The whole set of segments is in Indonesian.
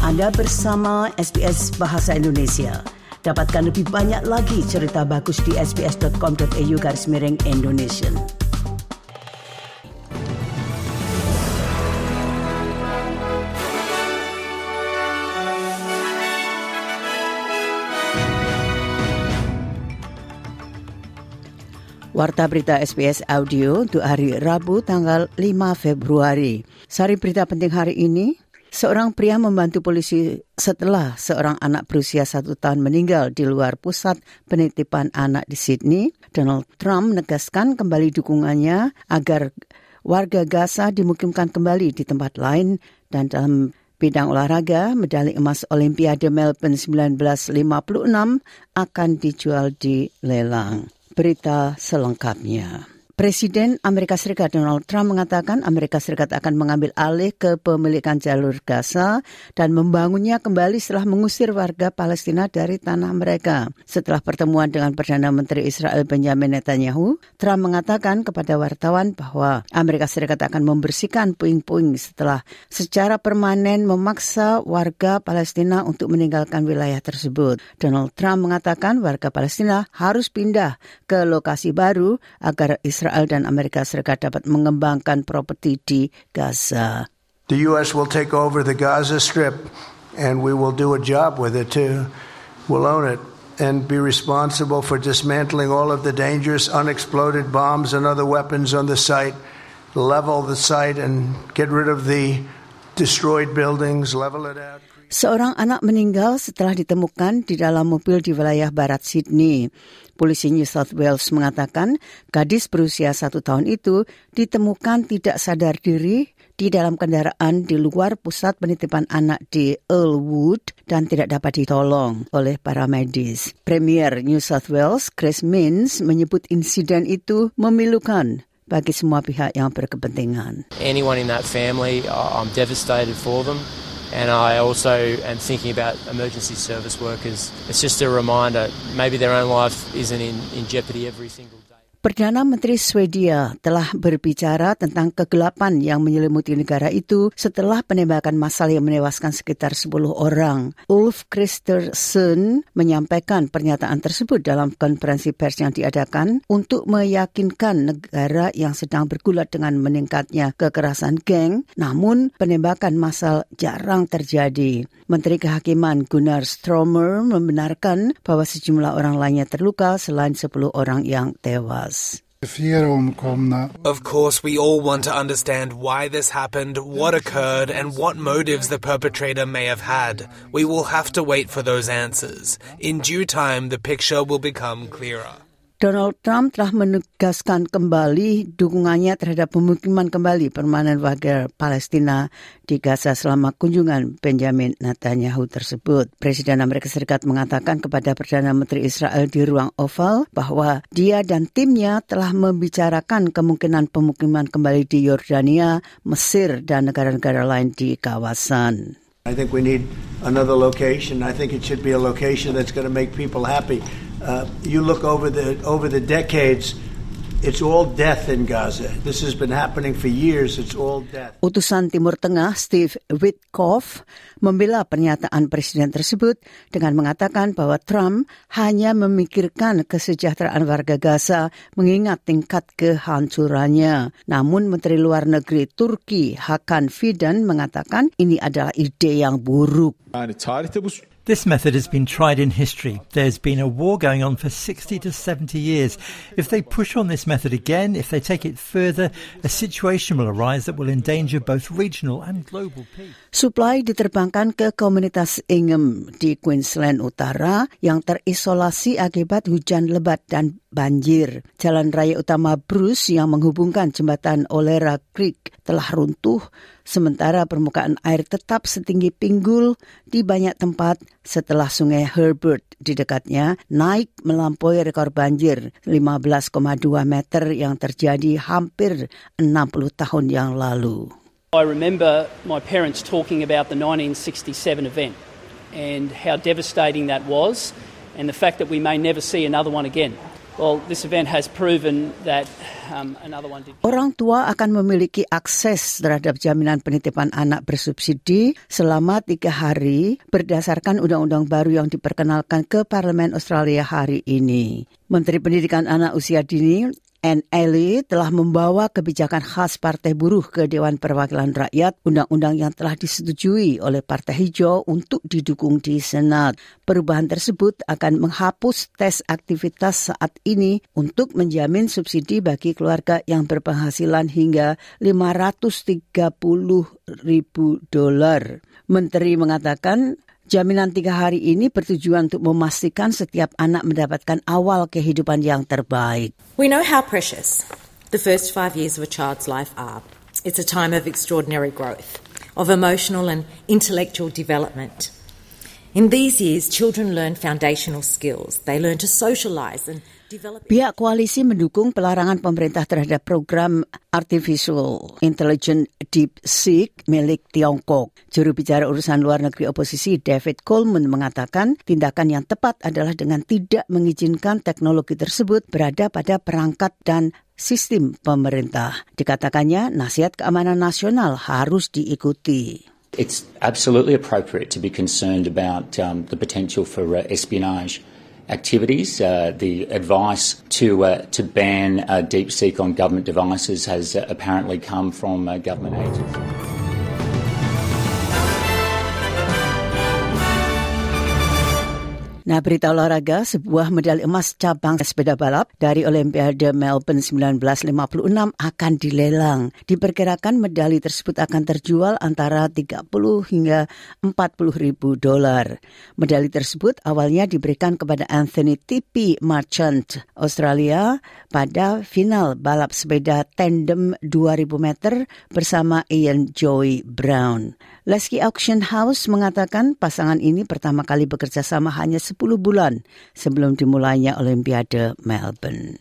Anda bersama SBS Bahasa Indonesia. Dapatkan lebih banyak lagi cerita bagus di sbs.com.au/Indonesian. Warta berita SBS Audio untuk hari Rabu tanggal 5 Februari. Sari berita penting hari ini, seorang pria membantu polisi setelah seorang anak berusia 1 tahun meninggal di luar pusat penitipan anak di Sydney. Donald Trump menegaskan kembali dukungannya agar warga Gaza dimukimkan kembali di tempat lain, dan dalam bidang olahraga, medali emas Olimpiade Melbourne 1956 akan dijual di lelang. Berita selengkapnya. Presiden Amerika Serikat Donald Trump mengatakan Amerika Serikat akan mengambil alih kepemilikan jalur Gaza dan membangunnya kembali setelah mengusir warga Palestina dari tanah mereka. Setelah pertemuan dengan Perdana Menteri Israel Benjamin Netanyahu, Trump mengatakan kepada wartawan bahwa Amerika Serikat akan membersihkan puing-puing setelah secara permanen memaksa warga Palestina untuk meninggalkan wilayah tersebut. Donald Trump mengatakan warga Palestina harus pindah ke lokasi baru agar Israel dan Amerika Serikat dapat mengembangkan properti di Gaza. The U.S. will take over the Gaza Strip and we will do a job with it too. We'll own it and be responsible for dismantling all of the dangerous unexploded bombs and other weapons on the site, level the site and get rid of the destroyed buildings, level it out. Seorang anak meninggal setelah ditemukan di dalam mobil di wilayah barat Sydney. Polisi New South Wales mengatakan gadis berusia 1 tahun itu ditemukan tidak sadar diri di dalam kendaraan di luar pusat penitipan anak di Earlwood dan tidak dapat ditolong oleh para medis. Premier New South Wales, Chris Minns, menyebut insiden itu memilukan bagi semua pihak yang berkepentingan. Anyone in that family, I'm devastated for them. And I also am thinking about emergency service workers. It's just a reminder, maybe their own life isn't in jeopardy every single day. Perdana Menteri Swedia telah berbicara tentang kegelapan yang menyelimuti negara itu setelah penembakan massal yang menewaskan sekitar 10 orang. Ulf Kristersson menyampaikan pernyataan tersebut dalam konferensi pers yang diadakan untuk meyakinkan negara yang sedang bergulat dengan meningkatnya kekerasan geng, namun penembakan massal jarang terjadi. Menteri Kehakiman Gunnar Strömmer membenarkan bahwa sejumlah orang lainnya terluka selain 10 orang yang tewas. Of course, we all want to understand why this happened, what occurred, and what motives the perpetrator may have had. We will have to wait for those answers. In due time, the picture will become clearer. Donald Trump telah menegaskan kembali dukungannya terhadap pemukiman kembali permanen warga Palestina di Gaza selama kunjungan Benjamin Netanyahu tersebut. Presiden Amerika Serikat mengatakan kepada Perdana Menteri Israel di ruang Oval bahwa dia dan timnya telah membicarakan kemungkinan pemukiman kembali di Yordania, Mesir, dan negara-negara lain di kawasan. I think we need another location. I think it should be a location that's going to make people happy. You look over the decades, it's all death in Gaza. This has been happening for years. It's all death. Utusan Timur Tengah Steve Witkoff membela pernyataan presiden tersebut dengan mengatakan bahwa Trump hanya memikirkan kesejahteraan warga Gaza mengingat tingkat kehancurannya. Namun Menteri Luar Negeri Turki Hakan Fidan mengatakan ini adalah ide yang buruk. This method has been tried in history. There's been a war going on for 60 to 70 years. If they push on this method again, if they take it further, a situation will arise that will endanger both regional and global peace. Suplai diterbangkan ke komunitas Ingham di Queensland Utara yang terisolasi akibat hujan lebat dan banjir. Jalan raya utama Bruce yang menghubungkan jembatan Olera Creek telah runtuh, sementara permukaan air tetap setinggi pinggul di banyak tempat setelah sungai Herbert di dekatnya naik melampaui rekor banjir 15,2 meter yang terjadi hampir 60 tahun yang lalu. I remember my parents talking about the 1967 event and how devastating that was and the fact that we may never see another one again. Well, this event has proven that another one did. Orang tua akan memiliki akses terhadap jaminan penitipan anak bersubsidi selama 3 hari berdasarkan undang-undang baru yang diperkenalkan ke Parlemen Australia hari ini. Menteri Pendidikan Anak Usia Dini Anne Aly telah membawa kebijakan khas Partai Buruh ke Dewan Perwakilan Rakyat, undang-undang yang telah disetujui oleh Partai Hijau untuk didukung di Senat. Perubahan tersebut akan menghapus tes aktivitas saat ini untuk menjamin subsidi bagi keluarga yang berpenghasilan hingga $530,000. Menteri mengatakan jaminan 3 hari ini bertujuan untuk memastikan setiap anak mendapatkan awal kehidupan yang terbaik. We know how precious the first 5 years of a child's life are. It's a time of extraordinary growth, of emotional and intellectual development. In these years, children learn foundational skills. They learn to socialize and develop. Pihak koalisi mendukung pelarangan pemerintah terhadap program Artificial Intelligence DeepSeek milik Tiongkok. Juru bicara urusan luar negeri oposisi David Coleman mengatakan tindakan yang tepat adalah dengan tidak mengizinkan teknologi tersebut berada pada perangkat dan sistem pemerintah. Dikatakannya, nasihat keamanan nasional harus diikuti. It's absolutely appropriate to be concerned about the potential for espionage activities. The advice to ban DeepSeek on government devices has apparently come from government agencies. Nah, berita olahraga, sebuah medali emas cabang sepeda balap dari Olimpiade Melbourne 1956 akan dilelang. Diperkirakan medali tersebut akan terjual antara $30 hingga $40,000. Medali tersebut awalnya diberikan kepada Anthony T.P. Marchant, Australia, pada final balap sepeda tandem 2.000 meter bersama Ian Joy Brown. Lasky Auction House mengatakan pasangan ini pertama kali bekerja sama hanya 10 bulan sebelum dimulainya Olimpiade Melbourne.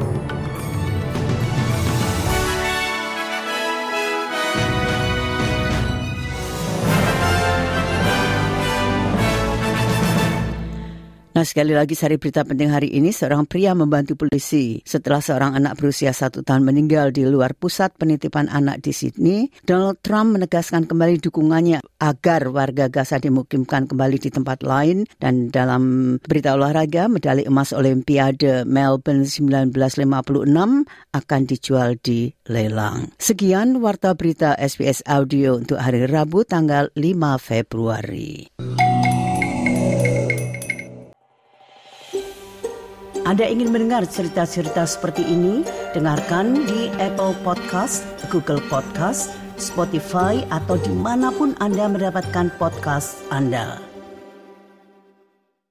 Nah, sekali lagi sari berita penting hari ini, seorang pria membantu polisi setelah seorang anak berusia 1 tahun meninggal di luar pusat penitipan anak di Sydney. Donald Trump menegaskan kembali dukungannya agar warga Gaza dimukimkan kembali di tempat lain. Dan dalam berita olahraga, medali emas Olimpiade Melbourne 1956 akan dijual di lelang. Sekian Warta Berita SBS Audio untuk hari Rabu tanggal 5 Februari. Anda ingin mendengar cerita-cerita seperti ini? Dengarkan di Apple Podcast, Google Podcast, Spotify, atau dimanapun Anda mendapatkan podcast Anda.